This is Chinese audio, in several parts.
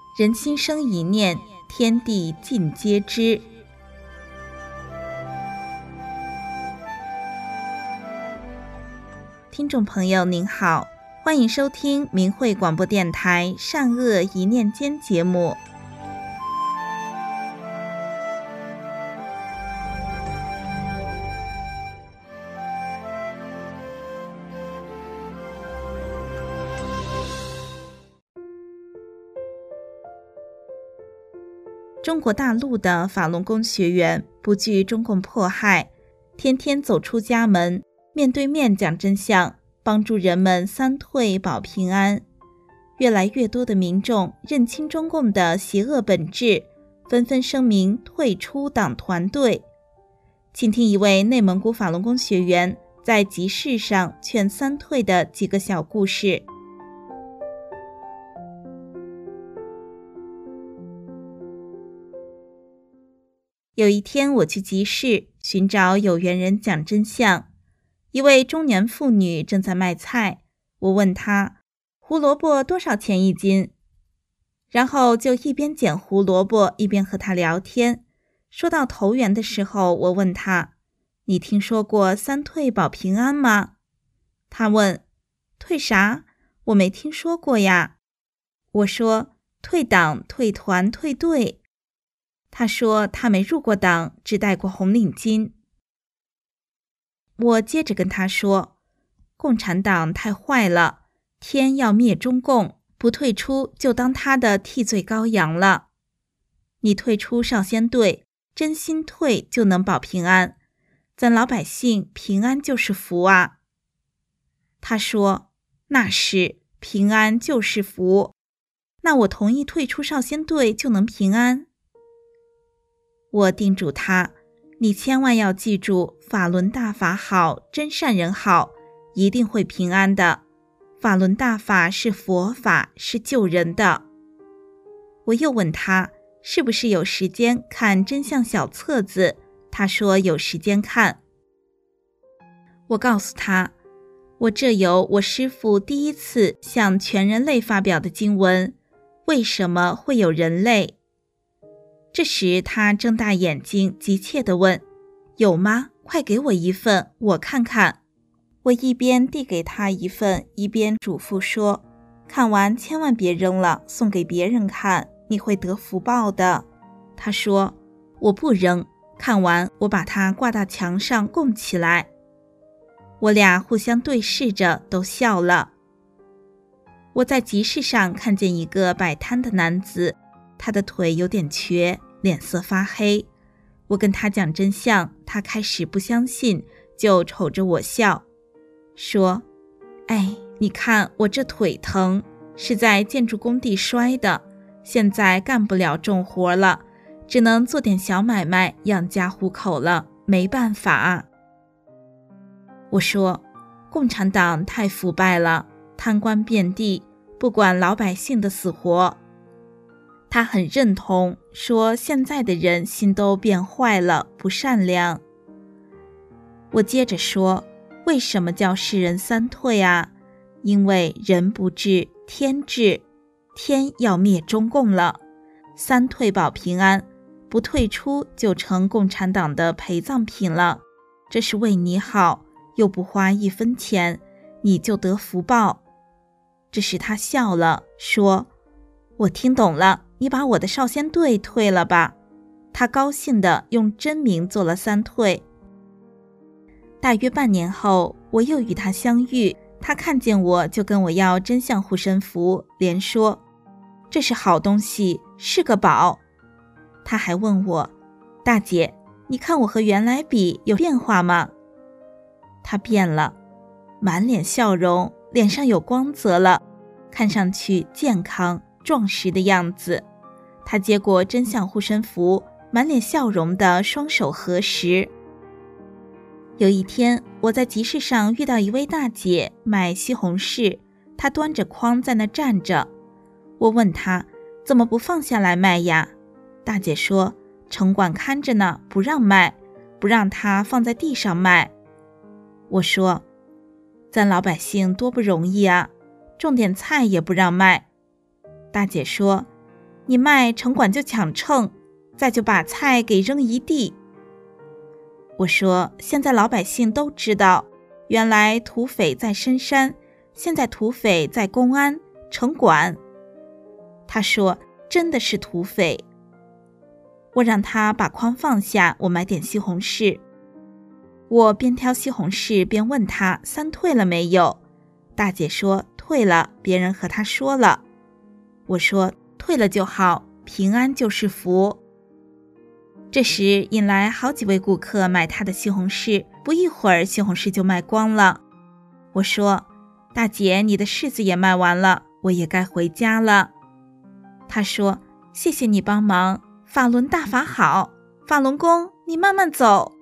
人心生一念，天地尽皆知。听众朋友您好，欢迎收听明慧广播电台善恶一念间节目。中国大陆的法轮功学员不惧中共迫害，天天走出家门，面对面讲真相，帮助人们三退保平安。越来越多的民众认清中共的邪恶本质，纷纷声明退出党团队。请听一位内蒙古法轮功学员在集市上劝三退的几个小故事。有一天我去集市寻找有缘人讲真相，一位中年妇女正在卖菜，我问她胡萝卜多少钱一斤，然后就一边捡胡萝卜一边和她聊天。说到投缘的时候，我问她，你听说过三退保平安吗？她问，退啥？我没听说过呀。我说，退党、退团、退队。他说他没入过党，只戴过红领巾。我接着跟他说，共产党太坏了，天要灭中共，不退出就当他的替罪羔羊了。你退出少先队，真心退就能保平安，咱老百姓平安就是福啊。他说，那是，平安就是福。那我同意退出少先队就能平安。我叮嘱他，你千万要记住，法轮大法好，真善人好，一定会平安的。法轮大法是佛法，是救人的。我又问他，是不是有时间看真相小册子？他说有时间看。我告诉他，我这有我师父第一次向全人类发表的经文，为什么会有人类？这时他睁大眼睛急切地问，有吗？快给我一份，我看看。我一边递给他一份，一边嘱咐说，看完千万别扔了，送给别人看，你会得福报的。他说，我不扔，看完我把它挂到墙上供起来。我俩互相对视着，都笑了。我在集市上看见一个摆摊的男子，他的腿有点瘸，脸色发黑。我跟他讲真相，他开始不相信，就瞅着我笑，说，哎，你看我这腿疼，是在建筑工地摔的，现在干不了重活了，只能做点小买卖养家糊口了，没办法。我说，共产党太腐败了，贪官遍地，不管老百姓的死活。他很认同，说现在的人心都变坏了，不善良。我接着说，为什么叫世人三退啊？因为人不治，天治，天要灭中共了，三退保平安，不退出就成共产党的陪葬品了，这是为你好，又不花一分钱，你就得福报。这时他笑了，说，我听懂了，你把我的少先队退了吧。他高兴地用真名做了三退。大约半年后，我又与他相遇，他看见我就跟我要真相护身符，连说，这是好东西，是个宝。他还问我，大姐，你看我和原来比有变化吗？他变了，满脸笑容，脸上有光泽了，看上去健康壮实的样子。他接过真相护身符，满脸笑容的双手合十。有一天，我在集市上遇到一位大姐卖西红柿，她端着筐在那站着。我问她，怎么不放下来卖呀？大姐说，城管看着呢，不让卖，不让她放在地上卖。我说，咱老百姓多不容易啊，种点菜也不让卖。大姐说， 你卖城管就抢秤，再就把菜给扔一地。我说，现在老百姓都知道，原来土匪在深山，现在土匪在公安、城管。他说，真的是土匪。我让他把筐放下，我买点西红柿。我边挑西红柿边问他3退了没有。大姐说退了，别人和他说了。我说退了就好，平安就是福。这时引来好几位顾客买他的西红柿，不一会儿西红柿就卖光了。我说，大姐，你的柿子也卖完了，我也该回家了。他说，谢谢你帮忙，法轮大法好，法轮功你慢慢走。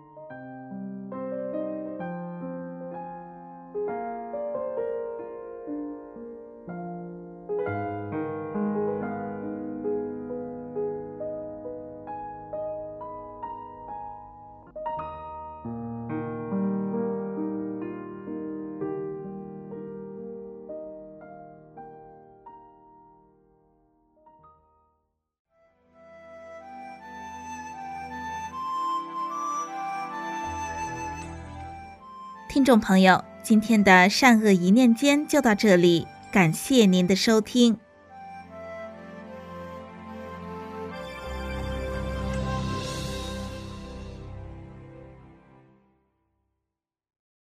听众朋友，今天的善恶一念间就到这里，感谢您的收听。